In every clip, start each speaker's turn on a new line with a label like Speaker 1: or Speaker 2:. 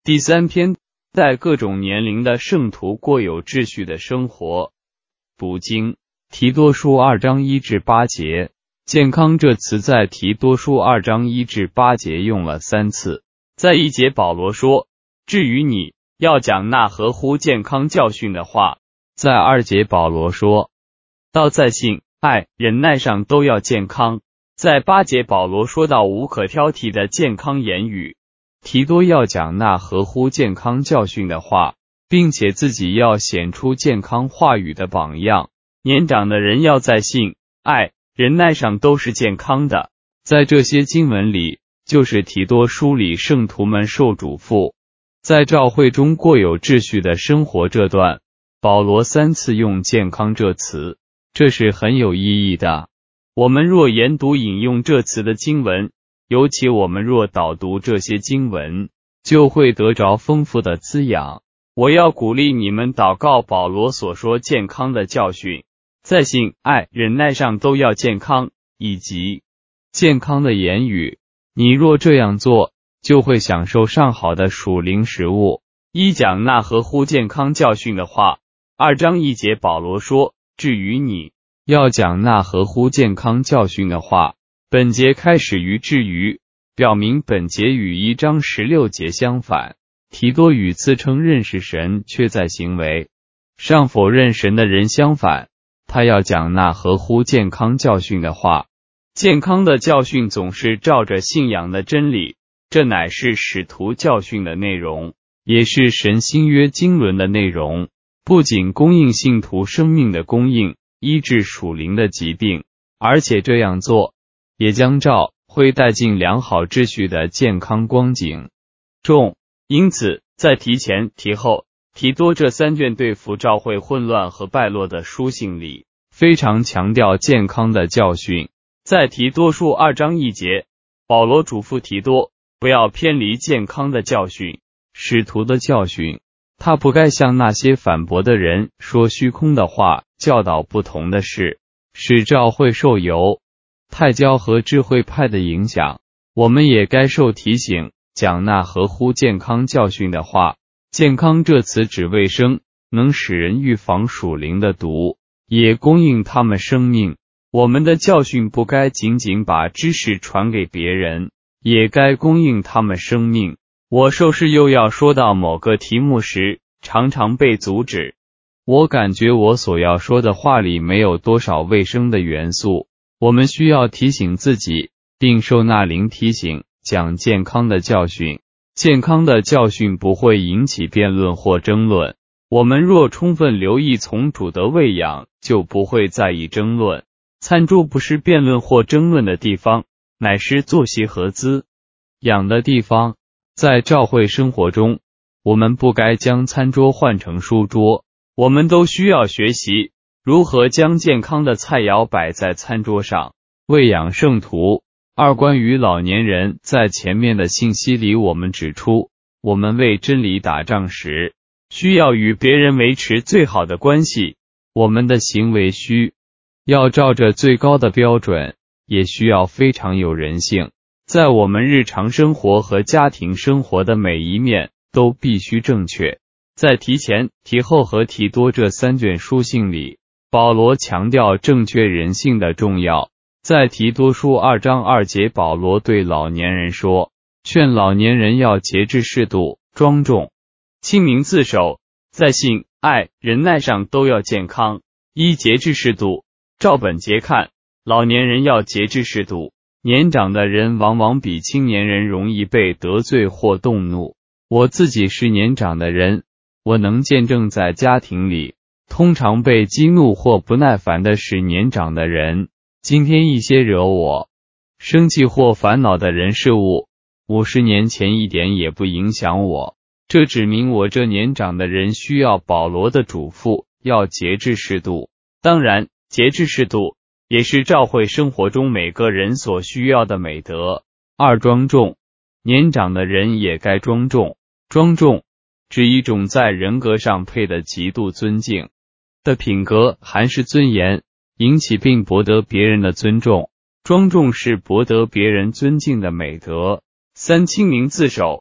Speaker 1: 第3篇，在各种年龄的圣徒过有秩序的生活。补经，提多书2章1至8节。健康这词在提多书2章1至8节用了3次。在1节保罗说，至于你，要讲那合乎健康教训的话。在2节保罗说，到在信、爱、忍耐上都要健康。在8节保罗说到无可挑剔的健康言语。提多要讲那合乎健康教训的话，并且自己要显出健康话语的榜样。年长的人要在信、爱、忍耐上都是健康的。在这些经文里，就是提多书里圣徒们受嘱咐，在教会中过有秩序的生活这段，保罗3次用健康这词，这是很有意义的。我们若研读引用这词的经文，尤其我们若导读这些经文，就会得着丰富的滋养。我要鼓励你们祷告保罗所说健康的教训，在信、爱、忍耐上都要健康，以及健康的言语。你若这样做，就会享受上好的属灵食物。讲那合乎健康教训的话。2章1节保罗说，至于你，要讲那合乎健康教训的话。本节开始于至于，表明本节与1章16节相反。提多与自称认识神却在行为上否认神的人相反，他要讲那合乎健康教训的话。健康的教训总是照着信仰的真理，这乃是使徒教训的内容，也是神新约经纶的内容，不仅供应信徒生命的供应，医治属灵的疾病，而且这样做也将照会带进良好秩序的健康光景中。因此，在提前、提后、提多这3卷对付教会混乱和败落的书信里，非常强调健康的教训。在提多书2章1节，保罗嘱咐提多，不要偏离健康的教训，使徒的教训。他不该向那些反驳的人说虚空的话，教导不同的事，使教会受犹太教和智慧派的影响。我们也该受提醒，讲那合乎健康教训的话。健康这词指卫生，能使人预防属灵的毒，也供应他们生命。我们的教训不该仅仅把知识传给别人，也该供应他们生命。我受试又要说到某个题目时，常常被阻止。我感觉我所要说的话里没有多少卫生的元素。我们需要提醒自己，并受那灵提醒，讲健康的教训。健康的教训不会引起辩论或争论。我们若充分留意从主的喂养，就不会在意争论。餐桌不是辩论或争论的地方，乃是作息和滋养的地方。在教会生活中，我们不该将餐桌换成书桌。我们都需要学习如何将健康的菜肴摆在餐桌上。喂养圣徒。关于老年人，在前面的信息里我们指出，我们为真理打仗时，需要与别人维持最好的关系。我们的行为需要照着最高的标准，也需要非常有人性。在我们日常生活和家庭生活的每一面都必须正确。在提前、提后和提多这3卷书信里，保罗强调正确人性的重要。在提多书2章2节，保罗对老年人说，劝老年人要节制适度、庄重、清明自守，在信、爱、忍耐上都要健康。节制适度。照本节看，老年人要节制适度。年长的人往往比青年人容易被得罪或动怒。我自己是年长的人，我能见证在家庭里，通常被激怒或不耐烦的是年长的人。今天一些惹我生气或烦恼的人事物，50年前一点也不影响我。这指明我这年长的人需要保罗的嘱咐，要节制适度。当然，节制适度也是教会生活中每个人所需要的美德。庄重。年长的人也该庄重。庄重指一种在人格上配得极度尊敬的品格，含是尊严，引起并博得别人的尊重。庄重是博得别人尊敬的美德。清明自守。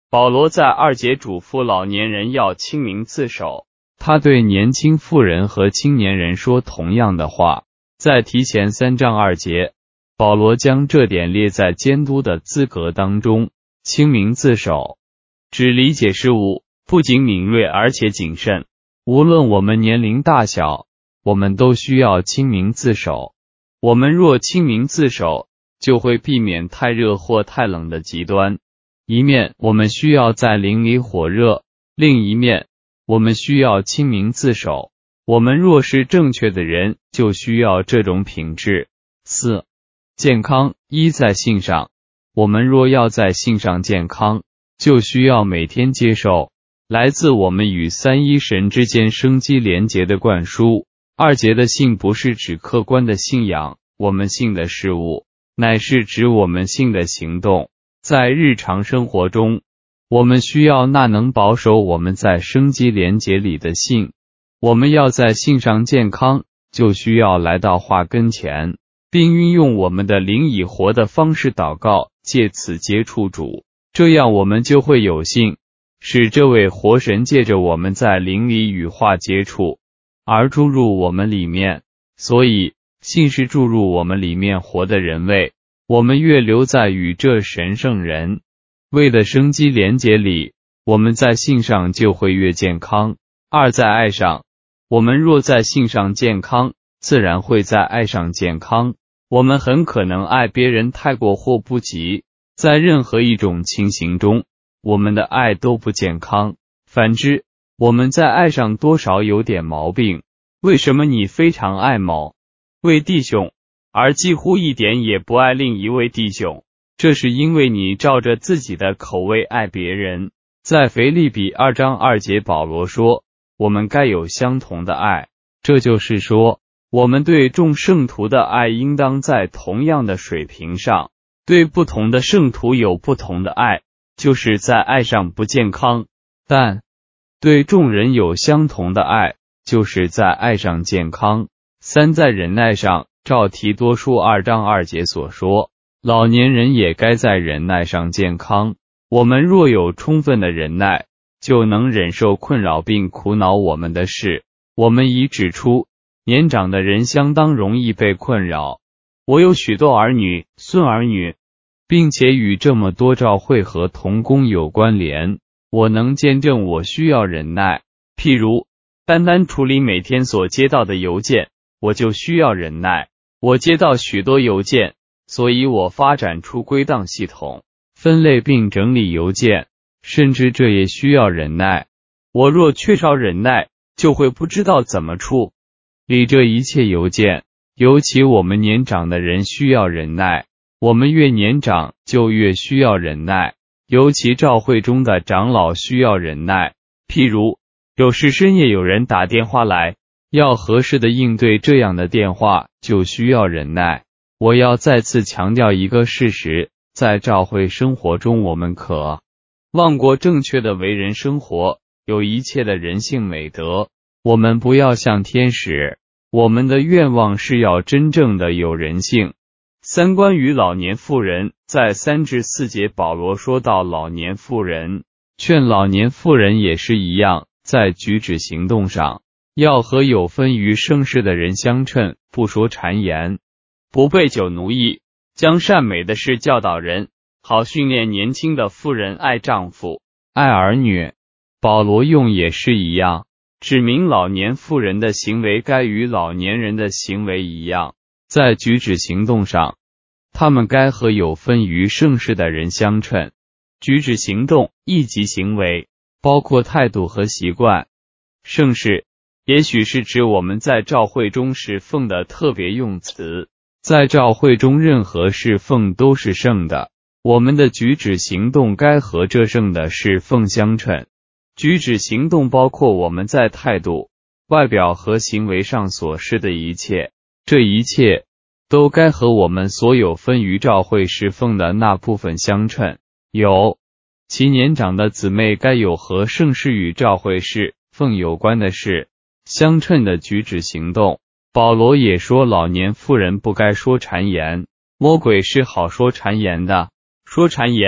Speaker 1: 保罗在2节嘱咐老年人要清明自守，他对年轻妇人和青年人说同样的话。在提前3章2节，保罗将这点列在监督的资格当中。清明自守指理解事物不仅敏锐而且谨慎，无论我们年龄大小，我们都需要清明自守。我们若清明自守，就会避免太热或太冷的极端。一面我们需要在灵里火热，另一面我们需要清明自守。我们若是正确的人，就需要这种品质。4. 健康。1. 在性上，我们若要在性上健康，就需要每天接受来自我们与三一神之间生机连结的灌输。2节的性不是指客观的信仰，我们信的事物，乃是指我们信的行动。在日常生活中，我们需要那能保守我们在生机连结里的信。我们要在性上健康，就需要来到话跟前，并运用我们的灵以活的方式祷告，借此接触主，这样我们就会有信，使这位活神借着我们在灵里与话接触，而注入我们里面。所以信是注入我们里面活的人位。我们越留在与这神圣人为的生机连结里，我们在性上就会越健康。2在爱上，我们若在性上健康，自然会在爱上健康。我们很可能爱别人太过或不及，在任何一种情形中，我们的爱都不健康。反之，我们在爱上多少有点毛病。为什么你非常爱某位弟兄，而几乎一点也不爱另一位弟兄？这是因为你照着自己的口味爱别人。在腓立比2章2节，保罗说，我们该有相同的爱，这就是说，我们对众圣徒的爱应当在同样的水平上。对不同的圣徒有不同的爱，就是在爱上不健康，但对众人有相同的爱，就是在爱上健康。3在忍耐上，照提多书2章2节所说，老年人也该在忍耐上健康。我们若有充分的忍耐，就能忍受困扰并苦恼我们的事。我们已指出，年长的人相当容易被困扰。我有许多儿女、孙儿女，并且与这么多教会和同工有关联。我能见证我需要忍耐。譬如，单单处理每天所接到的邮件，我就需要忍耐。我接到许多邮件，所以我发展出归档系统，分类并整理邮件，甚至这也需要忍耐。我若缺少忍耐，就会不知道怎么处理这一切邮件。尤其我们年长的人需要忍耐，我们越年长就越需要忍耐，尤其教会中的长老需要忍耐。譬如，有时深夜有人打电话来，要合适的应对这样的电话，就需要忍耐。我要再次强调一个事实，在教会生活中，我们可望过正确的为人生活，有一切的人性美德。我们不要像天使，我们的愿望是要真正的有人性。3关于老年妇人，在3至4节保罗说到老年妇人，劝老年妇人也是一样，在举止行动上，要和有分于盛世的人相称，不说谗言，不被酒奴役，将善美的事教导人，好训练年轻的妇人爱丈夫，爱儿女。保罗用也是一样，指明老年妇人的行为该与老年人的行为一样，在举止行动上，他们该和有分于盛世的人相称。举止行动亦即行为，包括态度和习惯。盛世也许是指我们在教会中侍奉的特别用词，在教会中任何侍奉都是圣的，我们的举止行动该和这圣的侍奉相称。举止行动包括我们在态度、外表和行为上所示的一切，这一切都该和我们所有分于教会侍奉的那部分相称。有其年长的姊妹该有和圣事与教会侍奉有关的事相称的举止行动。保罗也说老年妇人不该说谗言，魔鬼是好说谗言的。说谗言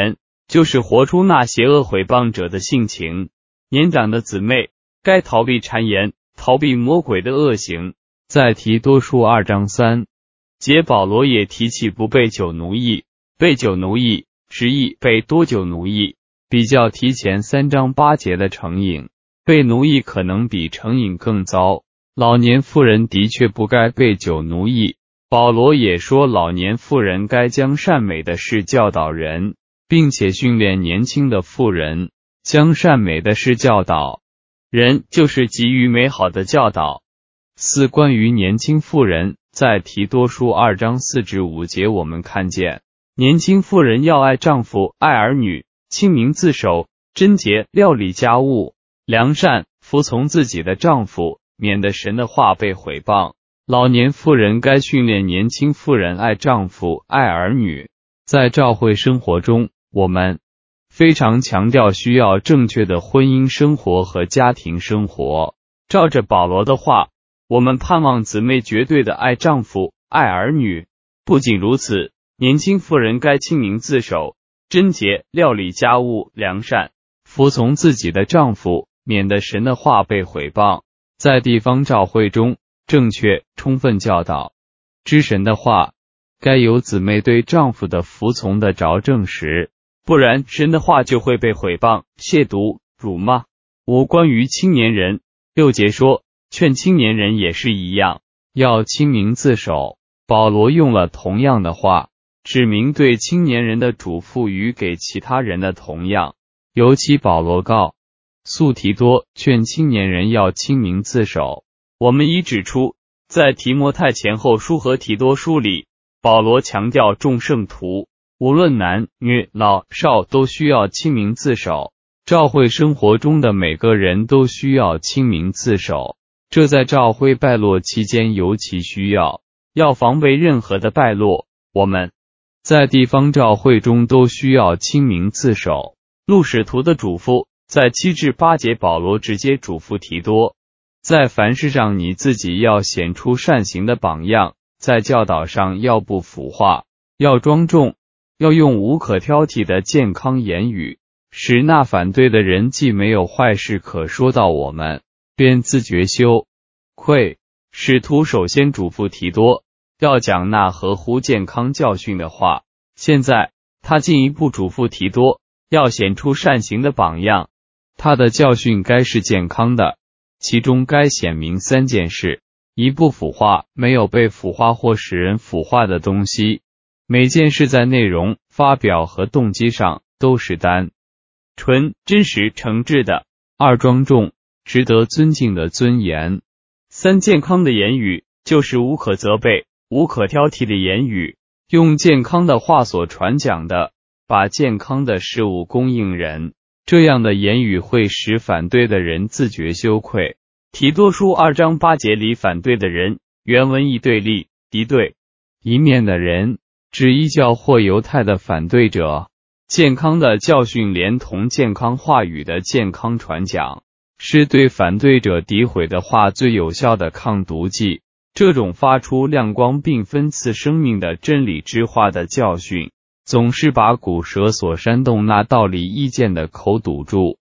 Speaker 1: 就是活出那邪恶毁谤者的性情。年长的姊妹该逃避谗言，逃避魔鬼的恶行。在提多书2章3节，保罗也提起不被酒奴役。被酒奴役直译被多酒奴役，比较提前3章8节的成瘾。被奴役可能比成瘾更糟。老年妇人的确不该被酒奴役。保罗也说，老年妇人该将善美的事教导人，并且训练年轻的妇人将善美的事教导人，就是给予美好的教导。4、关于年轻妇人，在提多书2章4至5节，我们看见年轻妇人要爱丈夫，爱儿女，清明自守，贞洁，料理家务，良善，服从自己的丈夫，免得神的话被毁谤。老年妇人该训练年轻妇人爱丈夫，爱儿女。在教会生活中，我们非常强调需要正确的婚姻生活和家庭生活。照着保罗的话，我们盼望姊妹绝对的爱丈夫，爱儿女。不仅如此，年轻妇人该清明自守，贞洁，料理家务，良善，服从自己的丈夫，免得神的话被毁谤。在地方教会中，正确充分教导知神的话，该有姊妹对丈夫的服从的着证实，不然神的话就会被毁谤、亵渎、辱骂。5、关于青年人，6节说，劝青年人也是一样，要清明自守。保罗用了同样的话，指明对青年人的嘱咐与给其他人的同样。尤其保罗告诉提多，劝青年人要清明自守。我们已指出，在提摩太前后书和提多书里，保罗强调众圣徒无论男女老少都需要清明自守。教会生活中的每个人都需要清明自守，这在教会败落期间尤其需要。要防备任何的败落，我们在地方教会中都需要清明自守。路使徒的嘱咐，在7至8节，保罗直接嘱咐提多，在凡事上你自己要显出善行的榜样，在教导上要不腐化，要庄重，要用无可挑剔的健康言语，使那反对的人既没有坏事可说到我们，便自觉羞愧。使徒首先嘱咐提多要讲那合乎健康教训的话，现在他进一步嘱咐提多要显出善行的榜样。他的教训该是健康的，其中该显明3件事：一、不腐化，没有被腐化或使人腐化的东西；每件事在内容、发表和动机上都是单纯、真实、诚挚的；二、庄重，值得尊敬的尊严；三、健康的言语，就是无可责备、无可挑剔的言语，用健康的话所传讲的，把健康的事物供应人。这样的言语会使反对的人自觉羞愧。提多书2章8节里反对的人，原文意对立、敌对、一面的人，指异教或犹太的反对者。健康的教训连同健康话语的健康传讲，是对反对者诋毁的话最有效的抗毒剂。这种发出亮光并分赐生命的真理之话的教训，总是把古蛇所煽动那道理意见的口堵住。